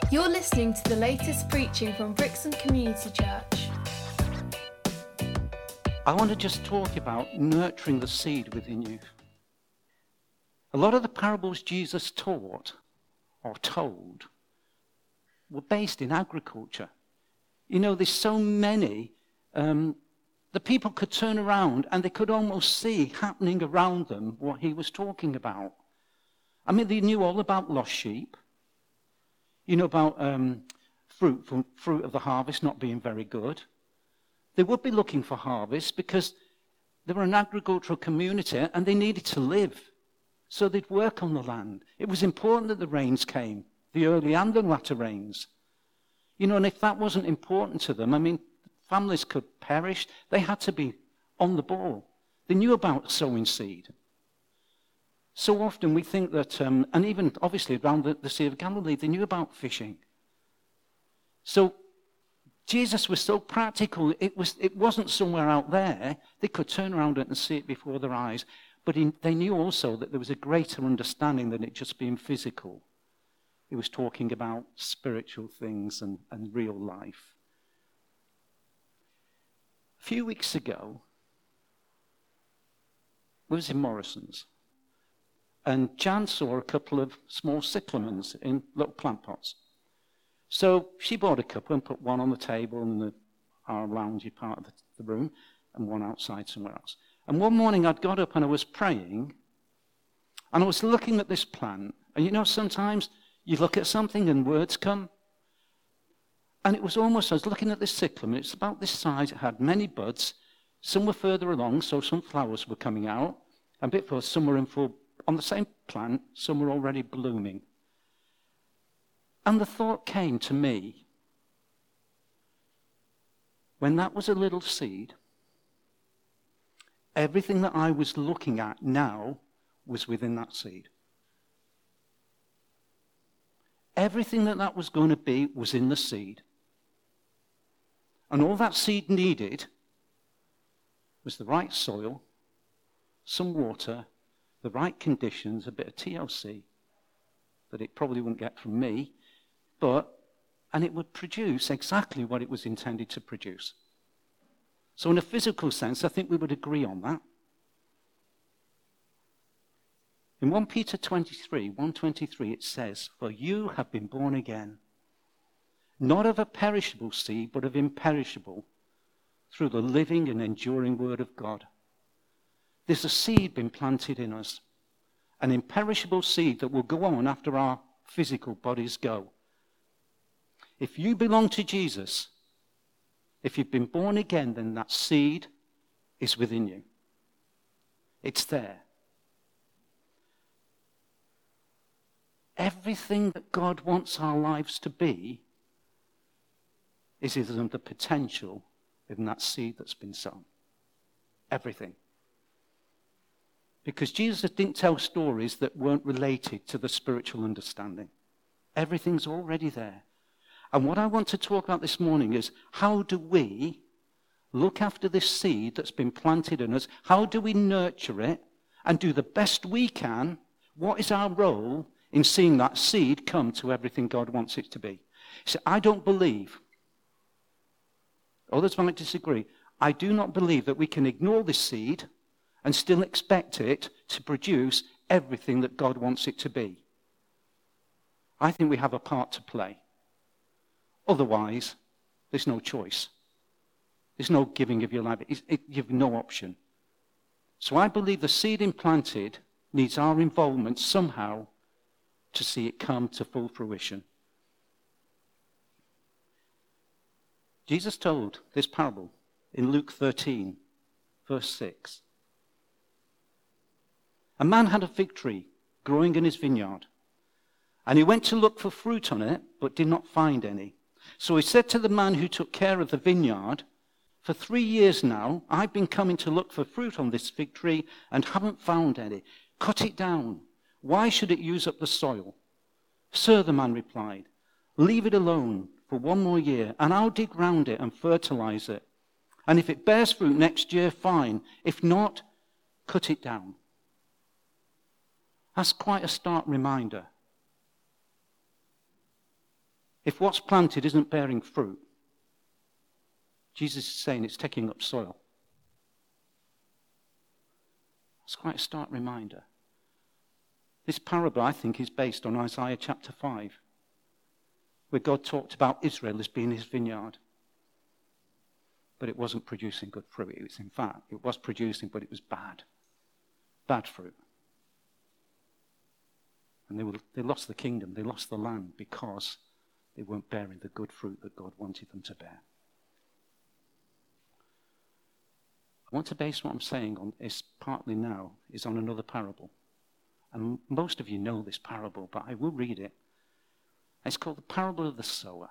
You're listening to the latest preaching from Brixton Community Church. I want to just talk about nurturing the seed within you. A lot of the parables Jesus taught or told were based in agriculture. You know, there's so many, the people could turn around and they could almost see happening around them what he was talking about. I mean, they knew all about lost sheep. You know about fruit of the harvest not being very good. They would be looking for harvest because they were an agricultural community and they needed to live. So they'd work on the land. It was important that the rains came, the early and the latter rains. You know, and if that wasn't important to them, I mean, families could perish. They had to be on the ball. They knew about sowing seed. So often we think that, and even obviously around the Sea of Galilee, they knew about fishing. So Jesus was so practical, it wasn't somewhere out there. They could turn around and see it before their eyes. But they knew also that there was a greater understanding than it just being physical. He was talking about spiritual things and real life. A few weeks ago, we was in Morrison's. And Jan saw a couple of small cyclamens in little plant pots. So she bought a couple and put one on the table in our loungy part of the room and one outside somewhere else. And one morning I'd got up and I was praying and I was looking at this plant. And you know, sometimes you look at something and words come. And it was almost, I was looking at this cyclamen. It's about this size. It had many buds. Some were further along, so some flowers were coming out. A bit further, some were in full. On the same plant, some were already blooming. And the thought came to me, when that was a little seed, everything that I was looking at now was within that seed. Everything that was going to be was in the seed. And all that seed needed was the right soil, some water, the right conditions, a bit of TLC that it probably wouldn't get from me, and it would produce exactly what it was intended to produce. So in a physical sense, I think we would agree on that. In 1 Peter 1:23, it says, "For you have been born again, not of a perishable seed, but of imperishable, through the living and enduring word of God." There's a seed been planted in us, an imperishable seed that will go on after our physical bodies go. If you belong to Jesus, if you've been born again, then that seed is within you. It's there. Everything that God wants our lives to be is in the potential in that seed that's been sown. Everything. Because Jesus didn't tell stories that weren't related to the spiritual understanding. Everything's already there. And what I want to talk about this morning is, how do we look after this seed that's been planted in us? How do we nurture it and do the best we can? What is our role in seeing that seed come to everything God wants it to be? So I don't believe, others might disagree, I do not believe that we can ignore this seed and still expect it to produce everything that God wants it to be. I think we have a part to play. Otherwise, there's no choice. There's no giving of your life. You have no option. So I believe the seed implanted needs our involvement somehow to see it come to full fruition. Jesus told this parable in Luke 13, verse 6. A man had a fig tree growing in his vineyard, and he went to look for fruit on it, but did not find any. So he said to the man who took care of the vineyard, "For 3 years now, I've been coming to look for fruit on this fig tree and haven't found any. Cut it down. Why should it use up the soil?" "Sir," the man replied, "leave it alone for 1 more year, and I'll dig round it and fertilize it. And if it bears fruit next year, fine. If not, cut it down." That's quite a stark reminder. If what's planted isn't bearing fruit, Jesus is saying it's taking up soil. It's quite a stark reminder. This parable, I think, is based on Isaiah chapter 5, where God talked about Israel as being his vineyard. But it wasn't producing good fruit. It was producing, but it was bad. Bad fruit. And they lost the kingdom, they lost the land because they weren't bearing the good fruit that God wanted them to bear. I want to base what I'm saying on is partly now is on another parable. And most of you know this parable, but I will read it. It's called the parable of the sower.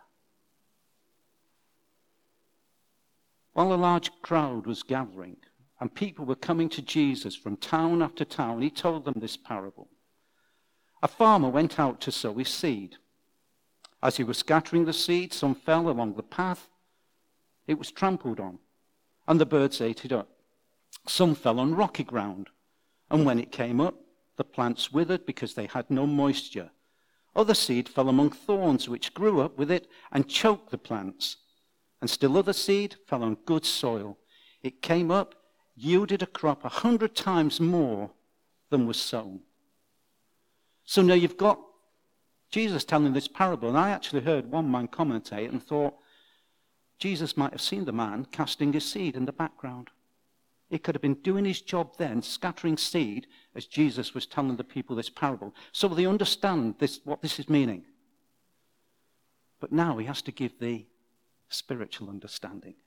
While a large crowd was gathering and people were coming to Jesus from town after town, he told them this parable. A farmer went out to sow his seed. As he was scattering the seed, some fell along the path. It was trampled on, and the birds ate it up. Some fell on rocky ground, and when it came up, the plants withered because they had no moisture. Other seed fell among thorns, which grew up with it and choked the plants. And still other seed fell on good soil. It came up, yielded a crop 100 times more than was sown. So now you've got Jesus telling this parable, and I actually heard one man commentate and thought, Jesus might have seen the man casting his seed in the background. He could have been doing his job then, scattering seed, as Jesus was telling the people this parable, so they understand what this is meaning. But now he has to give the spiritual understanding.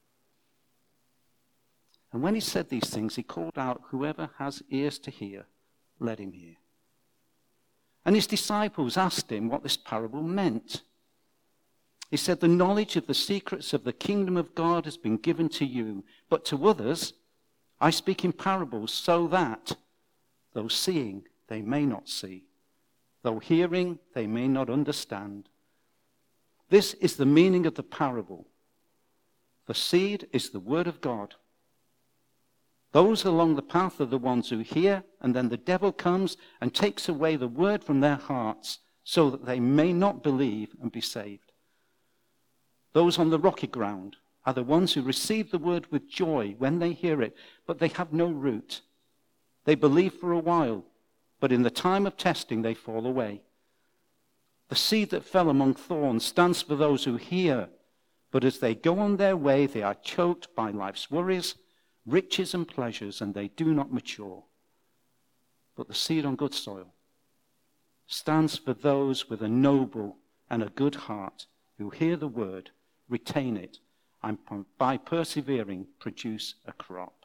And when he said these things, he called out, whoever has ears to hear, let him hear. And his disciples asked him what this parable meant. He said, the knowledge of the secrets of the kingdom of God has been given to you, but to others I speak in parables, so that, though seeing, they may not see, though hearing, they may not understand. This is the meaning of the parable. The seed is the word of God. Those along the path are the ones who hear, and then the devil comes and takes away the word from their hearts, so that they may not believe and be saved. Those on the rocky ground are the ones who receive the word with joy when they hear it, but they have no root. They believe for a while, but in the time of testing they fall away. The seed that fell among thorns stands for those who hear, but as they go on their way, they are choked by life's worries, riches and pleasures, and they do not mature. But the seed on good soil stands for those with a noble and a good heart who hear the word, retain it, and by persevering produce a crop.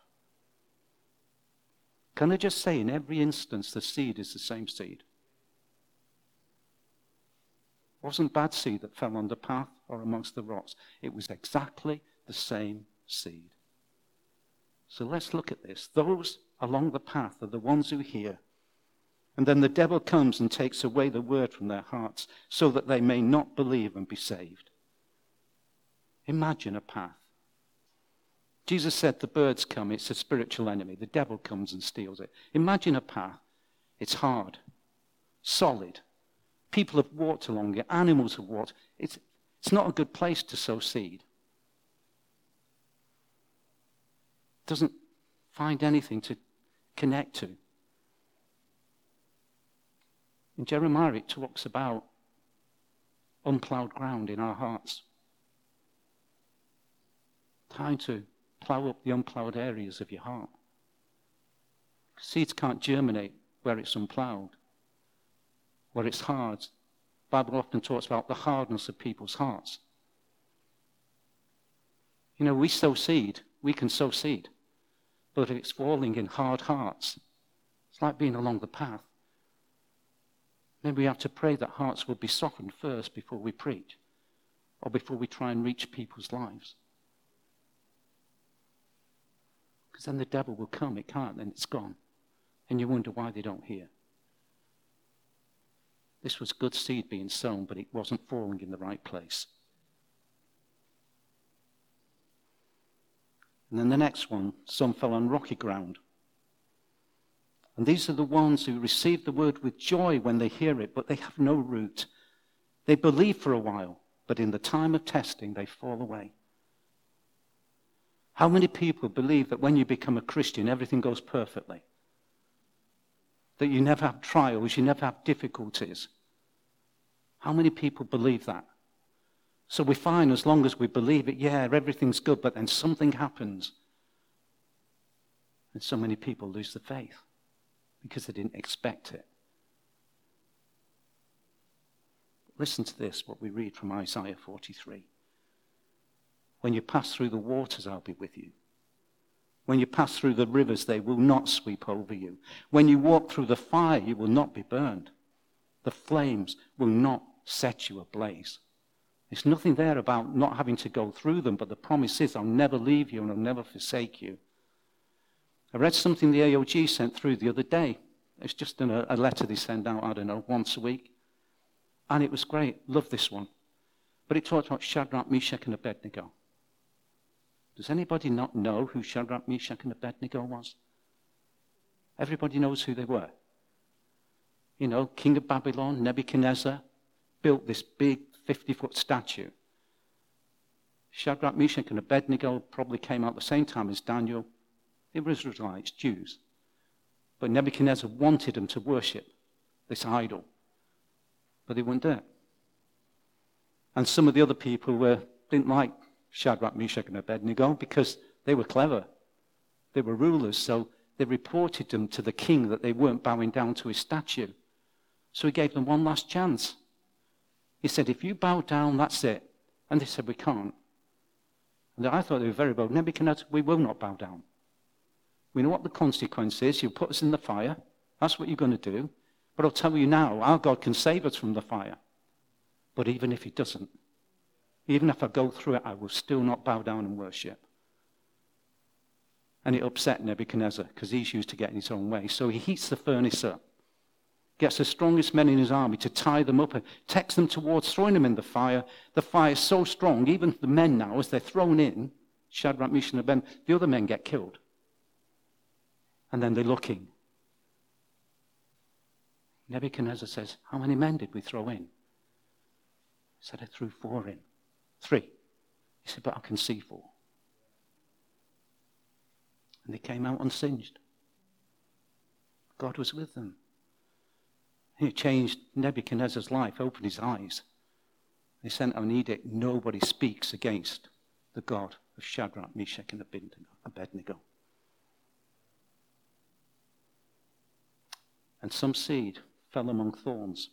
Can I just say, in every instance, the seed is the same seed. It wasn't bad seed that fell on the path or amongst the rocks. It was exactly the same seed. So let's look at this. Those along the path are the ones who hear. And then the devil comes and takes away the word from their hearts so that they may not believe and be saved. Imagine a path. Jesus said the birds come, it's a spiritual enemy. The devil comes and steals it. Imagine a path. It's hard, solid. People have walked along it. Animals have walked. It's not a good place to sow seed. Doesn't find anything to connect to. In Jeremiah, it talks about unplowed ground in our hearts. Time to plow up the unplowed areas of your heart. Seeds can't germinate where it's unplowed, where it's hard. The Bible often talks about the hardness of people's hearts. You know, we sow seed. We can sow seed. But if it's falling in hard hearts, it's like being along the path. Maybe we have to pray that hearts will be softened first before we preach, or before we try and reach people's lives. Because then the devil will come, it can't, then it's gone. And you wonder why they don't hear. This was good seed being sown, but it wasn't falling in the right place. And then the next one, some fell on rocky ground. And these are the ones who receive the word with joy when they hear it, but they have no root. They believe for a while. but in the time of testing, they fall away. How many people believe that when you become a Christian, everything goes perfectly? That you never have trials, you never have difficulties? How many people believe that? So we find as long as we believe it, yeah, everything's good, but then something happens. And so many people lose the faith because they didn't expect it. Listen to this, what we read from Isaiah 43. When you pass through the waters, I'll be with you. When you pass through the rivers, they will not sweep over you. When you walk through the fire, you will not be burned. The flames will not set you ablaze. There's nothing there about not having to go through them, but the promise is, I'll never leave you and I'll never forsake you. I read something the AOG sent through the other day. It's just a letter they send out, I don't know, once a week. And it was great. Love this one. But it talked about Shadrach, Meshach, and Abednego. Does anybody not know who Shadrach, Meshach, and Abednego was? Everybody knows who they were. You know, king of Babylon, Nebuchadnezzar, built this big 50-foot statue. Shadrach, Meshach, and Abednego probably came out at the same time as Daniel. They were Israelites, Jews. But Nebuchadnezzar wanted them to worship this idol. But they wouldn't do it. And some of the other people didn't like Shadrach, Meshach, and Abednego because they were clever. They were rulers, so they reported them to the king that they weren't bowing down to his statue. So he gave them one last chance. He said, if you bow down, that's it. And they said, we can't. And I thought they were very bold. Nebuchadnezzar, we will not bow down. We know what the consequence is. You'll put us in the fire. That's what you're going to do. But I'll tell you now, our God can save us from the fire. But even if he doesn't, even if I go through it, I will still not bow down and worship. And it upset Nebuchadnezzar because he's used to getting his own way. So he heats the furnace up, gets the strongest men in his army to tie them up and takes them towards throwing them in the fire. The fire is so strong, even the men now, as they're thrown in, Shadrach, Meshach, and Abednego, the other men get killed. And then they're looking. Nebuchadnezzar says, how many men did we throw in? He said, I threw 4 in. 3. He said, but I can see 4. And they came out unsinged. God was with them. He changed Nebuchadnezzar's life, opened his eyes. They sent out an edict, nobody speaks against the God of Shadrach, Meshach, and Abednego. And some seed fell among thorns.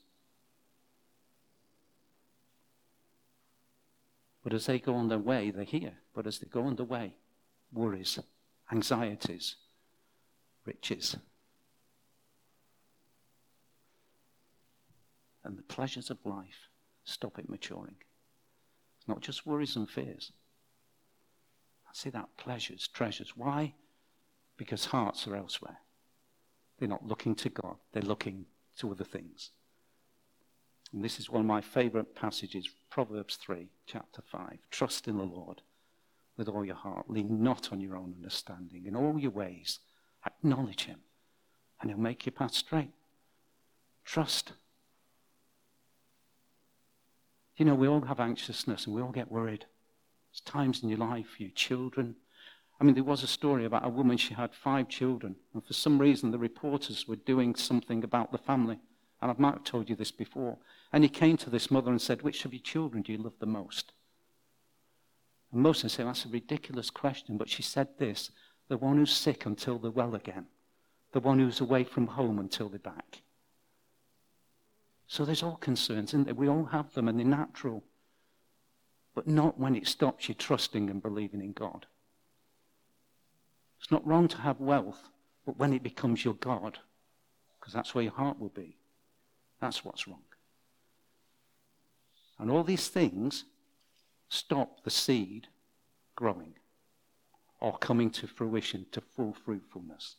But as they go on their way, they hear. But as they go on their way, worries, anxieties, riches, and the pleasures of life stop it maturing. It's not just worries and fears. I see that pleasures, treasures. Why? Because hearts are elsewhere. They're not looking to God. They're looking to other things. And this is one of my favorite passages, Proverbs 3, chapter 5. Trust in the Lord with all your heart. Lean not on your own understanding. In all your ways, acknowledge him, and he'll make your path straight. Trust. You know, we all have anxiousness and we all get worried. There's times in your life, your children. I mean, there was a story about a woman, she had 5 children, and for some reason the reporters were doing something about the family. And I might have told you this before. And he came to this mother and said, which of your children do you love the most? And most of them say, that's a ridiculous question. But she said this, the one who's sick until they're well again. The one who's away from home until they're back. So there's all concerns, isn't there? We all have them and they're natural. But not when it stops you trusting and believing in God. It's not wrong to have wealth, but when it becomes your God, because that's where your heart will be. That's what's wrong. And all these things stop the seed growing or coming to fruition, to full fruitfulness.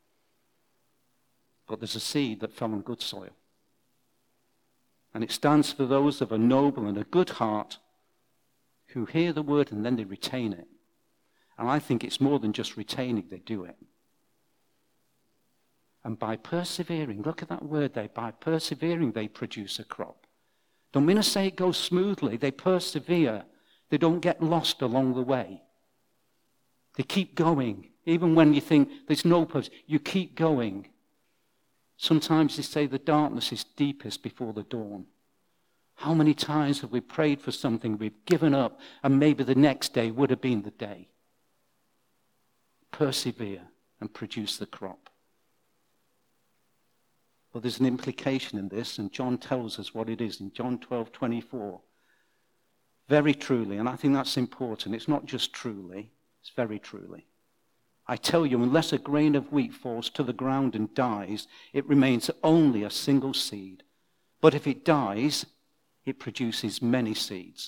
But there's a seed that fell on good soil. And it stands for those of a noble and a good heart who hear the word and then they retain it. And I think it's more than just retaining, they do it. And by persevering, look at that word there, by persevering they produce a crop. Don't mean to say it goes smoothly. They persevere. They don't get lost along the way. They keep going. Even when you think there's no purpose, you keep going. Sometimes they say the darkness is deepest before the dawn. How many times have we prayed for something, we've given up, and maybe the next day would have been the day? Persevere and produce the crop. Well, there's an implication in this, and John tells us what it is in John 12:24. Very truly, and I think that's important. It's not just truly, it's very truly. I tell you, unless a grain of wheat falls to the ground and dies, it remains only a single seed. But if it dies, it produces many seeds.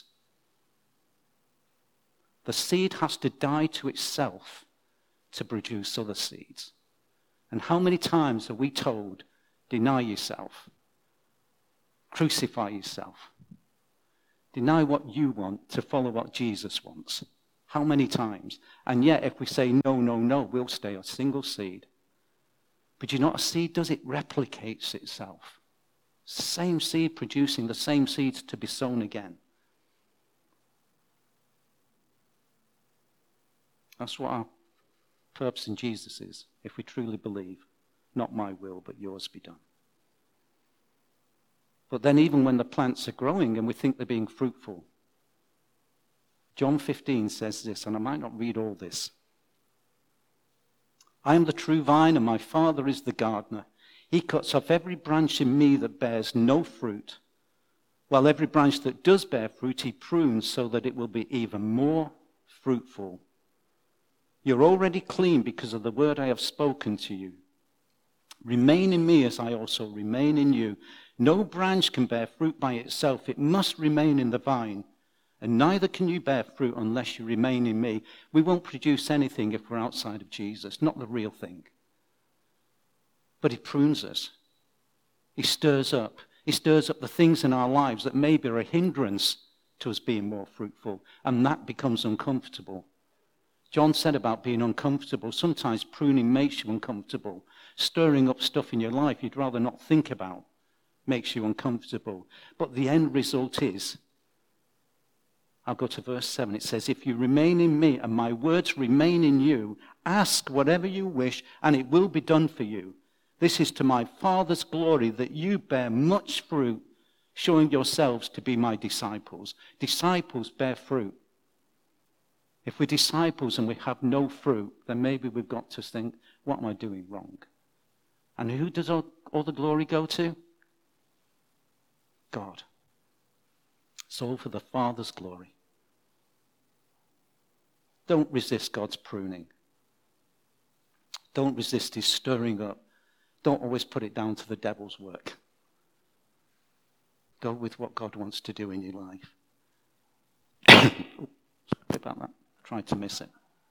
The seed has to die to itself to produce other seeds. And how many times are we told, deny yourself, crucify yourself, deny what you want to follow what Jesus wants? How many times? And yet, if we say no, no, no, we'll stay a single seed. But you know what a seed does? It replicates itself. Same seed producing the same seeds to be sown again. That's what our purpose in Jesus is, if we truly believe, not my will, but yours be done. But then even when the plants are growing and we think they're being fruitful, John 15 says this, and I might not read all this. I am the true vine, and my Father is the gardener. He cuts off every branch in me that bears no fruit, while every branch that does bear fruit he prunes so that it will be even more fruitful. You're already clean because of the word I have spoken to you. Remain in me as I also remain in you. No branch can bear fruit by itself. It must remain in the vine. And neither can you bear fruit unless you remain in me. We won't produce anything if we're outside of Jesus, not the real thing. But he prunes us. He stirs up. He stirs up the things in our lives that maybe are a hindrance to us being more fruitful. And that becomes uncomfortable. John said about being uncomfortable. Sometimes pruning makes you uncomfortable. Stirring up stuff in your life you'd rather not think about makes you uncomfortable. But the end result is, I'll go to verse 7. It says, if you remain in me and my words remain in you, ask whatever you wish and it will be done for you. This is to my Father's glory that you bear much fruit, showing yourselves to be my disciples. Disciples bear fruit. If we're disciples and we have no fruit, then maybe we've got to think, what am I doing wrong? And who does all the glory go to? God. It's all for the Father's glory. Don't resist God's pruning. Don't resist his stirring up. Don't always put it down to the devil's work. Go with what God wants to do in your life. Sorry about that. Tried to miss it.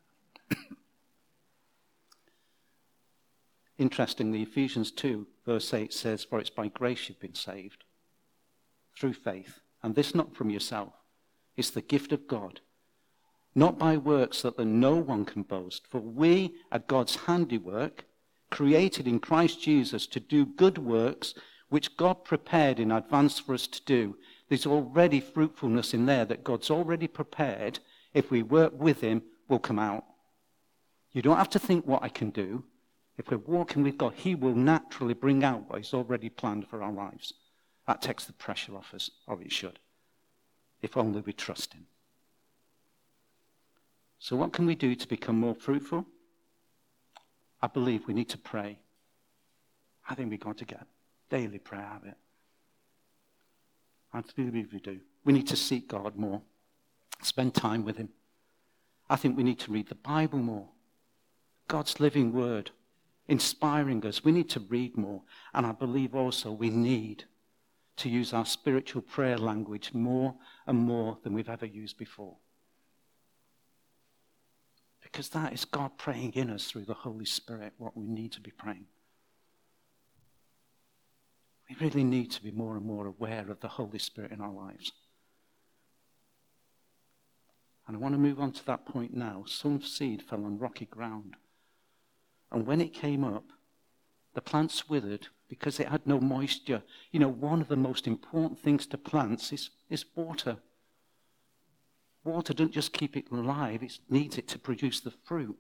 Interestingly, Ephesians 2, verse 8 says, for it's by grace you've been saved, through faith. And this not from yourself. It's the gift of God. Not by works that no one can boast. For we are God's handiwork, created in Christ Jesus to do good works, which God prepared in advance for us to do. There's already fruitfulness in there that God's already prepared. If we work with him, will come out. You don't have to think what I can do. If we're walking with God, he will naturally bring out what he's already planned for our lives. That takes the pressure off us, or it should, if only we trust him. So what can we do to become more fruitful? I believe we need to pray. I think we've got to get a daily prayer habit. I believe we do. We need to seek God more, spend time with him. I think we need to read the Bible more. God's living word, inspiring us. We need to read more. And I believe also we need to use our spiritual prayer language more and more than we've ever used before. Because that is God praying in us through the Holy Spirit what we need to be praying. We really need to be more and more aware of the Holy Spirit in our lives. And I want to move on to that point now. Some seed fell on rocky ground. And when it came up, The plants withered because it had no moisture. You know, one of the most important things to plants is water. Water doesn't just keep it alive, it needs it to produce the fruit.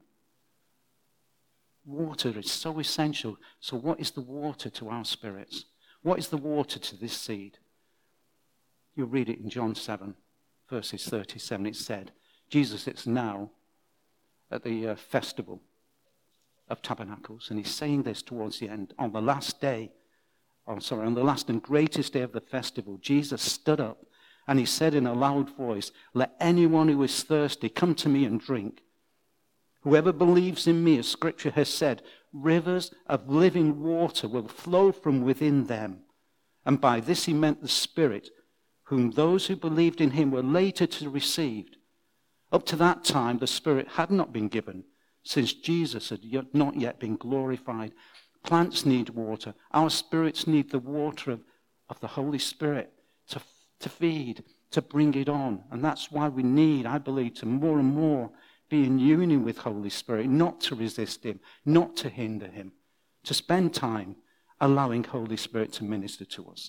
Water is so essential. So what is the water to our spirits? What is the water to this seed? You'll read it in John 7, verses 37. It said, Jesus is now at the festival of Tabernacles, and he's saying this towards the end. On the last and greatest day of the festival, Jesus stood up and he said in a loud voice, "Let anyone who is thirsty come to me and drink. Whoever believes in me, as Scripture has said, rivers of living water will flow from within them." And by this he meant the Spirit, whom those who believed in him were later to receive. Up to that time, the Spirit had not been given, since Jesus had not yet been glorified. Plants need water. Our spirits need the water of the Holy Spirit to feed, to bring it on. And that's why we need, I believe, to more and more be in union with Holy Spirit, not to resist him, not to hinder him, to spend time allowing Holy Spirit to minister to us.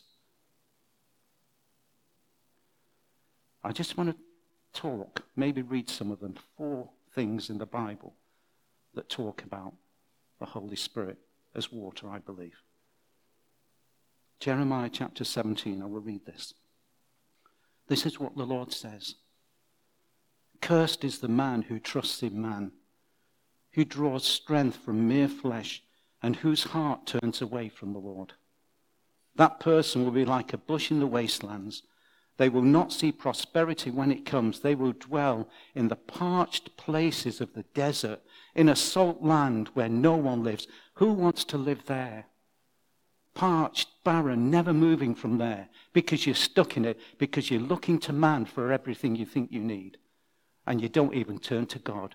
I just want to talk, maybe read some of them, 4 things in the Bible that talk about the Holy Spirit as water, I believe. Jeremiah chapter 17, I will read this. This is what the Lord says. Cursed is the man who trusts in man, who draws strength from mere flesh, and whose heart turns away from the Lord. That person will be like a bush in the wastelands. They will not see prosperity when it comes. They will dwell in the parched places of the desert, in a salt land where no one lives. Who wants to live there? Parched, barren, never moving from there, because you're stuck in it, because you're looking to man for everything you think you need, and you don't even turn to God.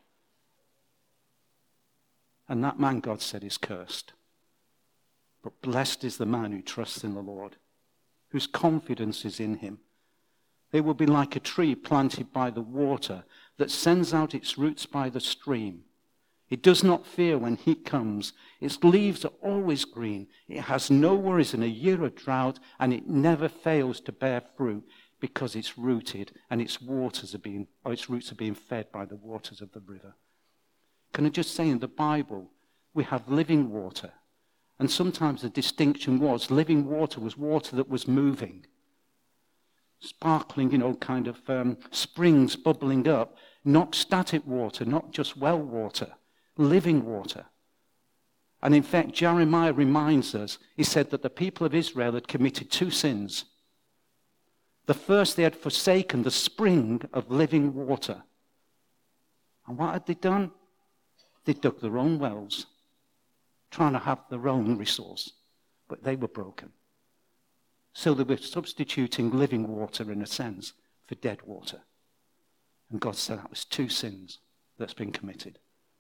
And that man, God said, is cursed. But blessed is the man who trusts in the Lord, whose confidence is in him. They will be like a tree planted by the water that sends out its roots by the stream. It does not fear when heat comes. Its leaves are always green. It has no worries in a year of drought, and it never fails to bear fruit because it's rooted and its roots are being fed by the waters of the river. Can I just say, in the Bible, we have living water. And sometimes the distinction was living water was water that was moving. Sparkling, kind of springs bubbling up. Not static water, not just well water. Living water. And in fact, Jeremiah reminds us, he said that the people of Israel had committed 2 sins. The first, they had forsaken the spring of living water. And what had they done? They dug their own wells, trying to have their own resource, but they were broken. So they were substituting living water, in a sense, for dead water. And God said that was 2 sins that's been committed.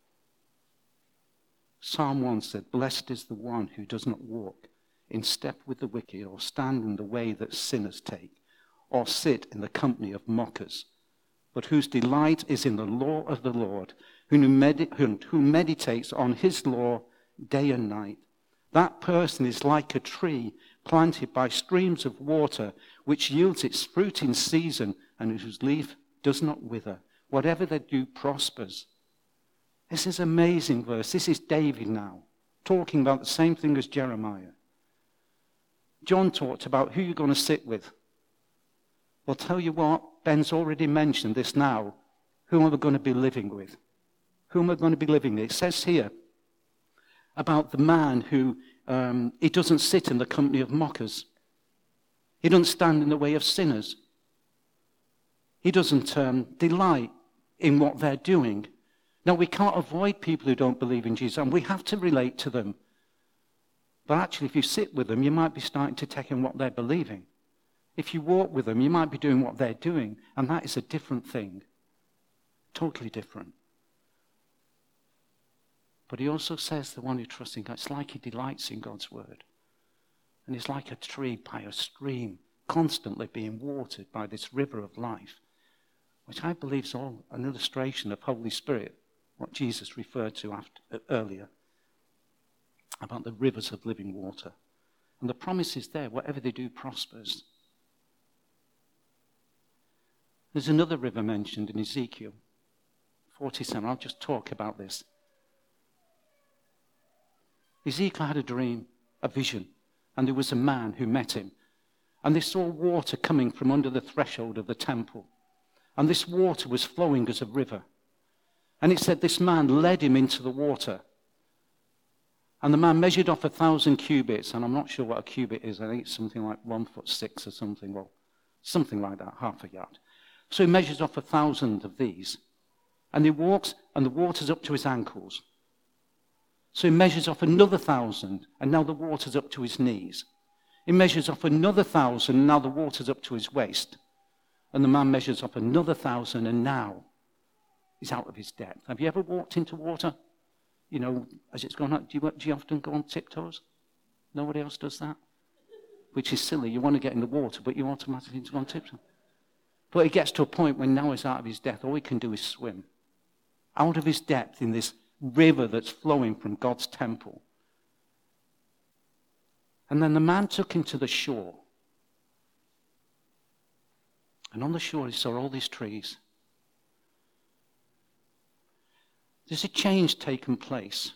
Psalm 1 said, "Blessed is the one who does not walk in step with the wicked, or stand in the way that sinners take, or sit in the company of mockers, but whose delight is in the law of the Lord, who meditates on his law day and night. That person is like a tree planted by streams of water, which yields its fruit in season, and whose leaf does not wither. Whatever they do prospers." This is an amazing verse. This is David now, talking about the same thing as Jeremiah. John talked about who you're going to sit with. Well, tell you what, Ben's already mentioned this now. Who am I going to be living with? Who am I going to be living with? It says here about the man who, he doesn't sit in the company of mockers. He doesn't stand in the way of sinners. He doesn't delight in what they're doing. Now, we can't avoid people who don't believe in Jesus, and we have to relate to them. But actually, if you sit with them, you might be starting to take in what they're believing. If you walk with them, you might be doing what they're doing, and that is a different thing. Totally different. But he also says the one who trusts in God, it's like he delights in God's word. And it's like a tree by a stream, constantly being watered by this river of life, which I believe is all an illustration of Holy Spirit, what Jesus referred to earlier. about the rivers of living water. And the promise is there, whatever they do prospers. There's another river mentioned in Ezekiel 47. I'll just talk about this. Ezekiel had a dream, a vision, and there was a man who met him. And they saw water coming from under the threshold of the temple. And this water was flowing as a river. And it said this man led him into the water. And the man measured off 1,000 cubits, and I'm not sure what a cubit is. I think it's something like 1'6" or something, well, something like that, half a yard. So he measures off 1,000 of these. And he walks, and the water's up to his ankles. So he measures off another 1,000, and now the water's up to his knees. He measures off another 1,000, and now the water's up to his waist. And the man measures off another 1,000, and now he's out of his depth. Have you ever walked into water? You know, as it's gone up, do you often go on tiptoes? Nobody else does that? Which is silly. You want to get in the water, but you automatically go on tiptoes. But it gets to a point when now he's out of his depth. All he can do is swim. Out of his depth in this river that's flowing from God's temple. And then the man took him to the shore. And on the shore he saw all these trees. There's a change taken place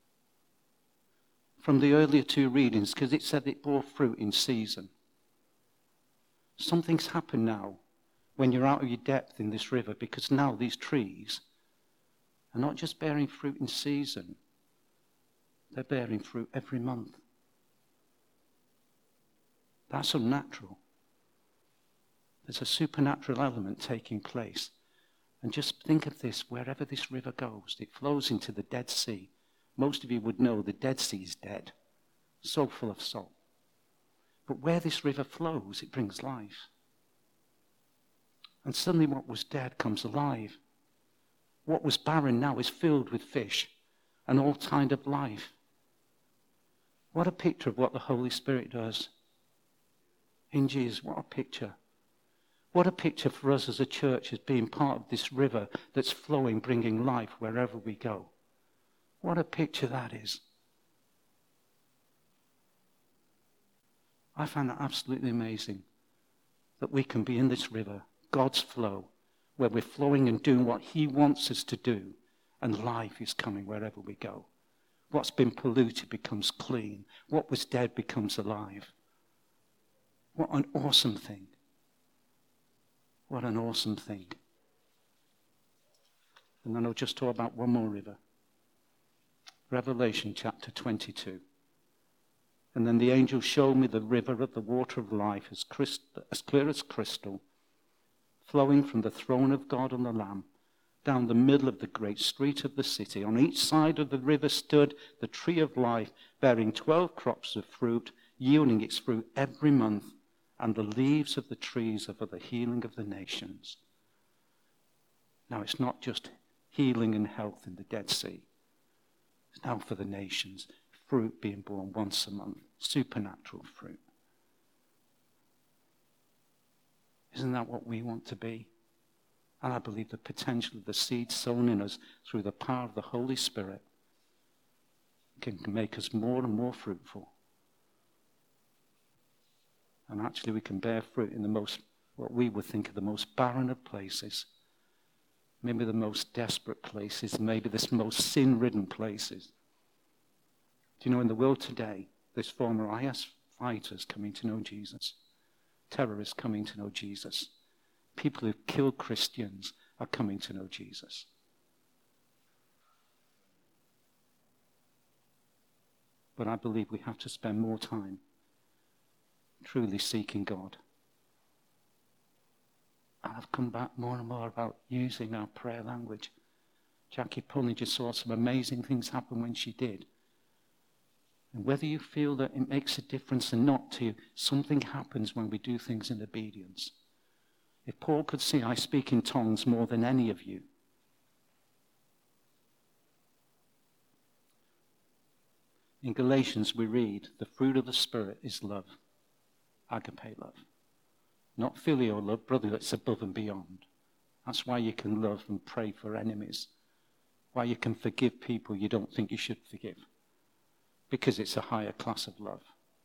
from the earlier two readings, because it said it bore fruit in season. Something's happened now when you're out of your depth in this river, because now these trees are not just bearing fruit in season, they're bearing fruit every month. That's unnatural. There's a supernatural element taking place. And just think of this, wherever this river goes, it flows into the Dead Sea. Most of you would know the Dead Sea is dead, so full of salt. But where this river flows, it brings life. And suddenly what was dead comes alive. What was barren now is filled with fish and all kind of life. What a picture of what the Holy Spirit does in Jesus. What a picture. What a picture for us as a church as being part of this river that's flowing, bringing life wherever we go. What a picture that is. I find that absolutely amazing that we can be in this river, God's flow, where we're flowing and doing what he wants us to do, and life is coming wherever we go. What's been polluted becomes clean. What was dead becomes alive. What an awesome thing. What an awesome thing. And then I'll just talk about one more river. Revelation chapter 22. And then the angel showed me the river of the water of life, as clear as crystal, flowing from the throne of God and the Lamb, down the middle of the great street of the city. On each side of the river stood the tree of life, bearing 12 crops of fruit, yielding its fruit every month. And the leaves of the trees are for the healing of the nations. Now, it's not just healing and health in the Dead Sea. It's now for the nations. Fruit being born once a month. Supernatural fruit. Isn't that what we want to be? And I believe the potential of the seed sown in us through the power of the Holy Spirit can make us more and more fruitful. And actually we can bear fruit in the most, what we would think are the most barren of places. Maybe the most desperate places, maybe the most sin-ridden places. Do you know, in the world today, there's former IS fighters coming to know Jesus. Terrorists coming to know Jesus. People who've killed Christians are coming to know Jesus. But I believe we have to spend more time truly seeking God. And I've come back more and more about using our prayer language. Jackie Pulney just saw some amazing things happen when she did. And whether you feel that it makes a difference or not to you, something happens when we do things in obedience. If Paul could see I speak in tongues more than any of you, in Galatians we read, the fruit of the Spirit is love. Agape love. Not filial love, brother, that's above and beyond. That's why you can love and pray for enemies. Why you can forgive people you don't think you should forgive. because it's a higher class of love.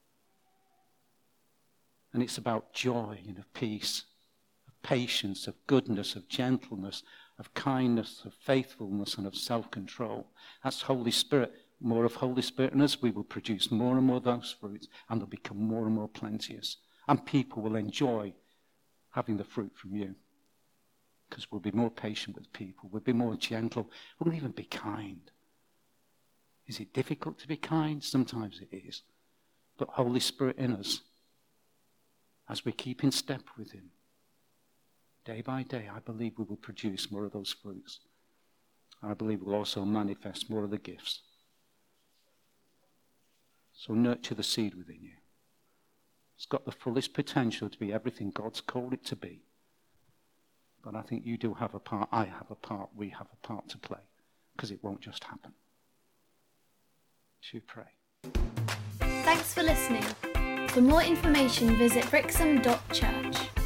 And it's about joy and of peace, of patience, of goodness, of gentleness, of kindness, of faithfulness, and of self-control. That's Holy Spirit. More of Holy Spirit in us, we will produce more and more of those fruits, and they'll become more and more plenteous. And people will enjoy having the fruit from you, because we'll be more patient with people, we'll be more gentle, we'll even be kind. Is it difficult to be kind? Sometimes it is. But Holy Spirit in us, as we keep in step with him, day by day, I believe we will produce more of those fruits. I believe we'll also manifest more of the gifts. So nurture the seed within you. It's got the fullest potential to be everything God's called it to be. But I think you do have a part, I have a part, we have a part to play, because it won't just happen. Should we pray? Thanks for listening. For more information, visit brixham.church.